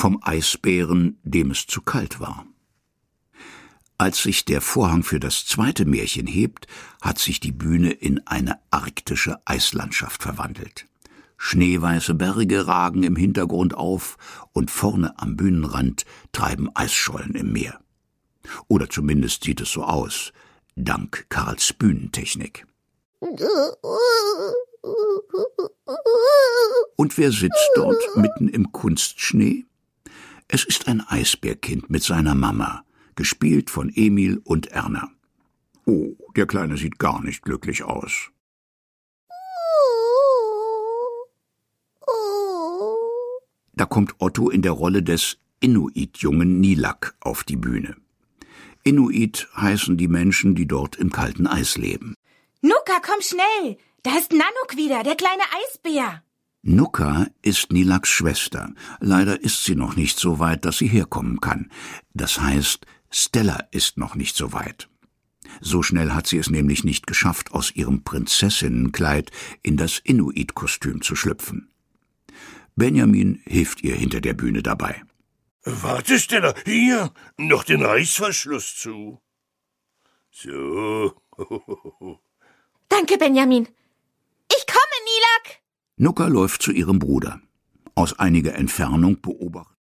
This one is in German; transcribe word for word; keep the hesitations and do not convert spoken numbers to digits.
vom Eisbären, dem es zu kalt war. Als sich der Vorhang für das zweite Märchen hebt, hat sich die Bühne in eine arktische Eislandschaft verwandelt. Schneeweiße Berge ragen im Hintergrund auf und vorne am Bühnenrand treiben Eisschollen im Meer. Oder zumindest sieht es so aus, dank Karls Bühnentechnik. Und wer sitzt dort mitten im Kunstschnee? Es ist ein Eisbärkind mit seiner Mama, gespielt von Emil und Erna. Oh, der Kleine sieht gar nicht glücklich aus. Da kommt Otto in der Rolle des Inuit-Jungen Nilak auf die Bühne. Inuit heißen die Menschen, die dort im kalten Eis leben. Nuka, komm schnell! Da ist Nanook wieder, der kleine Eisbär. Nuka ist Nilaks Schwester. Leider ist sie noch nicht so weit, dass sie herkommen kann. Das heißt, Stella ist noch nicht so weit. So schnell hat sie es nämlich nicht geschafft, aus ihrem Prinzessinnenkleid in das Inuit-Kostüm zu schlüpfen. Benjamin hilft ihr hinter der Bühne dabei. Warte, Stella, hier, noch den Reißverschluss zu. So. Danke, Benjamin. Ich komme, Nilak. Nuka läuft zu ihrem Bruder. Aus einiger Entfernung beobachtet